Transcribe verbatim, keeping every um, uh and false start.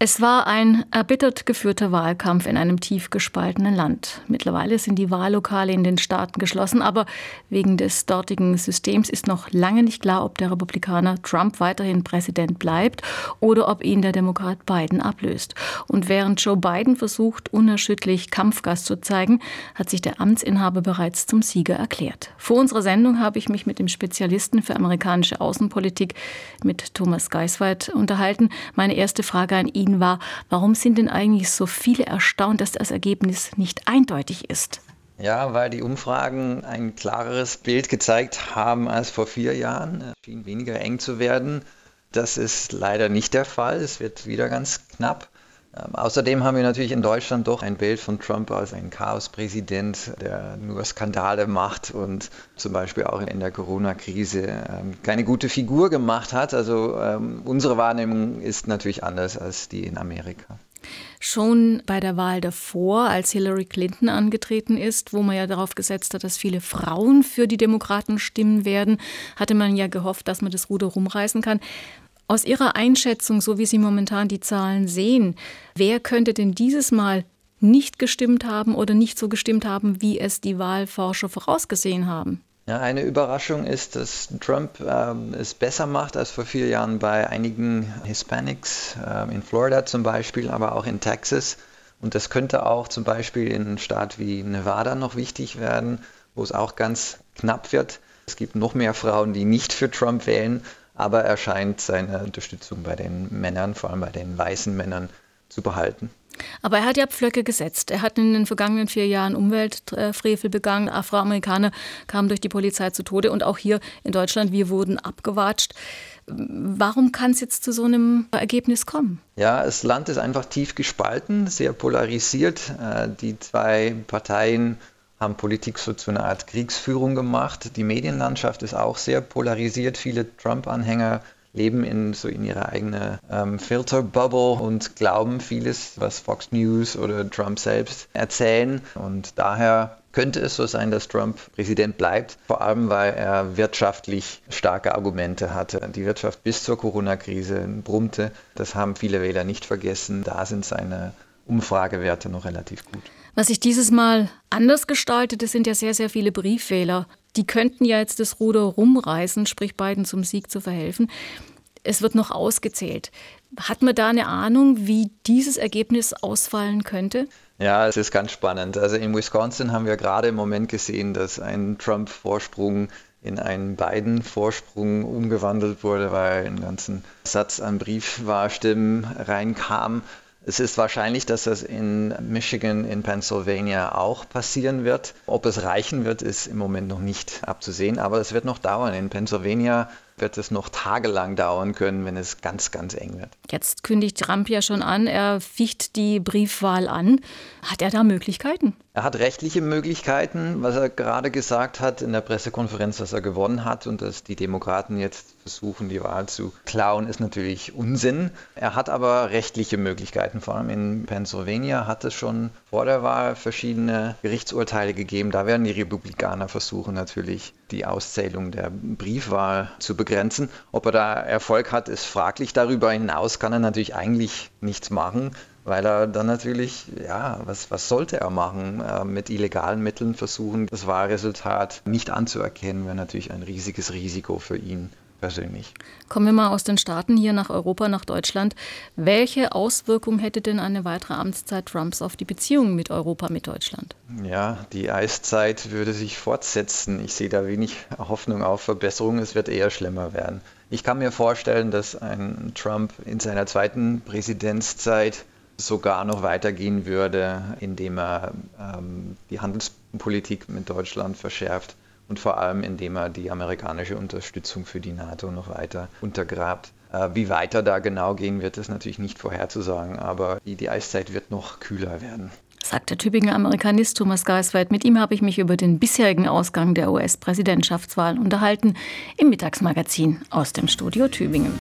Es war ein erbittert geführter Wahlkampf in einem tief gespaltenen Land. Mittlerweile sind die Wahllokale in den Staaten geschlossen, aber wegen des dortigen Systems ist noch lange nicht klar, ob der Republikaner Trump weiterhin Präsident bleibt oder ob ihn der Demokrat Biden ablöst. Und während Joe Biden versucht, unerschütterlich Kampfgas zu zeigen, hat sich der Amtsinhaber bereits zum Sieger erklärt. Vor unserer Sendung habe ich mich mit dem Spezialisten für amerikanische Außenpolitik, mit Thomas Geisweit, unterhalten. Meine erste Frage an ihn war, warum sind denn eigentlich so viele erstaunt, dass das Ergebnis nicht eindeutig ist? Ja, weil die Umfragen ein klareres Bild gezeigt haben als vor vier Jahren. Es schien weniger eng zu werden. Das ist leider nicht der Fall. Es wird wieder ganz knapp. Ähm, außerdem haben wir natürlich in Deutschland doch ein Bild von Trump als ein Chaospräsident, der nur Skandale macht und zum Beispiel auch in der Corona-Krise ähm, keine gute Figur gemacht hat. Also ähm, unsere Wahrnehmung ist natürlich anders als die in Amerika. Schon bei der Wahl davor, als Hillary Clinton angetreten ist, wo man ja darauf gesetzt hat, dass viele Frauen für die Demokraten stimmen werden, hatte man ja gehofft, dass man das Ruder rumreißen kann. Aus Ihrer Einschätzung, so wie Sie momentan die Zahlen sehen, wer könnte denn dieses Mal nicht gestimmt haben oder nicht so gestimmt haben, wie es die Wahlforscher vorausgesehen haben? Ja, eine Überraschung ist, dass Trump ähm, es besser macht als vor vier Jahren bei einigen Hispanics, ähm, in Florida zum Beispiel, aber auch in Texas. Und das könnte auch zum Beispiel in einem Staat wie Nevada noch wichtig werden, wo es auch ganz knapp wird. Es gibt noch mehr Frauen, die nicht für Trump wählen, aber er scheint seine Unterstützung bei den Männern, vor allem bei den weißen Männern, zu behalten. Aber er hat ja Pflöcke gesetzt. Er hat in den vergangenen vier Jahren Umweltfrevel begangen. Afroamerikaner kamen durch die Polizei zu Tode. Und auch hier in Deutschland, wir wurden abgewatscht. Warum kann es jetzt zu so einem Ergebnis kommen? Ja, das Land ist einfach tief gespalten, sehr polarisiert. Die zwei Parteien haben Politik so zu einer Art Kriegsführung gemacht. Die Medienlandschaft ist auch sehr polarisiert. Viele Trump-Anhänger leben in so in ihrer eigenen ähm, Filterbubble und glauben vieles, was Fox News oder Trump selbst erzählen. Und daher könnte es so sein, dass Trump Präsident bleibt, vor allem weil er wirtschaftlich starke Argumente hatte. Die Wirtschaft bis zur Corona-Krise brummte. Das haben viele Wähler nicht vergessen. Da sind seine Umfragewerte noch relativ gut. Was sich dieses Mal anders gestaltet, es sind ja sehr, sehr viele Briefwähler. Die könnten ja jetzt das Ruder rumreißen, sprich Biden zum Sieg zu verhelfen. Es wird noch ausgezählt. Hat man da eine Ahnung, wie dieses Ergebnis ausfallen könnte? Ja, es ist ganz spannend. Also in Wisconsin haben wir gerade im Moment gesehen, dass ein Trump-Vorsprung in einen Biden-Vorsprung umgewandelt wurde, weil ein ganzer Satz an Briefwahrstimmen reinkam. Es ist wahrscheinlich, dass das in Michigan, in Pennsylvania auch passieren wird. Ob es reichen wird, ist im Moment noch nicht abzusehen, aber es wird noch dauern. In Pennsylvania wird es noch tagelang dauern können, wenn es ganz, ganz eng wird. Jetzt kündigt Trump ja schon an, er ficht die Briefwahl an. Hat er da Möglichkeiten? Er hat rechtliche Möglichkeiten, was er gerade gesagt hat in der Pressekonferenz, dass er gewonnen hat und dass die Demokraten jetzt versuchen, die Wahl zu klauen, ist natürlich Unsinn. Er hat aber rechtliche Möglichkeiten, vor allem in Pennsylvania hat es schon vor der Wahl verschiedene Gerichtsurteile gegeben. Da werden die Republikaner versuchen natürlich, die Auszählung der Briefwahl zu begrenzen. Ob er da Erfolg hat, ist fraglich. Darüber hinaus kann er natürlich eigentlich nichts machen, weil er dann natürlich, ja, was, was sollte er machen? Äh, mit illegalen Mitteln versuchen, das Wahlresultat nicht anzuerkennen, wäre natürlich ein riesiges Risiko für ihn persönlich. Kommen wir mal aus den Staaten hier nach Europa, nach Deutschland. Welche Auswirkung hätte denn eine weitere Amtszeit Trumps auf die Beziehungen mit Europa, mit Deutschland? Ja, die Eiszeit würde sich fortsetzen. Ich sehe da wenig Hoffnung auf Verbesserung. Es wird eher schlimmer werden. Ich kann mir vorstellen, dass ein Trump in seiner zweiten Präsidentszeit sogar noch weitergehen würde, indem er ähm, die Handelspolitik mit Deutschland verschärft und vor allem indem er die amerikanische Unterstützung für die NATO noch weiter untergrabt. Äh, wie weiter da genau gehen wird, ist natürlich nicht vorherzusagen, aber die, die Eiszeit wird noch kühler werden. Sagt der Tübinger Amerikanist Thomas Geisweit. Mit ihm habe ich mich über den bisherigen Ausgang der U S-Präsidentschaftswahl unterhalten im Mittagsmagazin aus dem Studio Tübingen.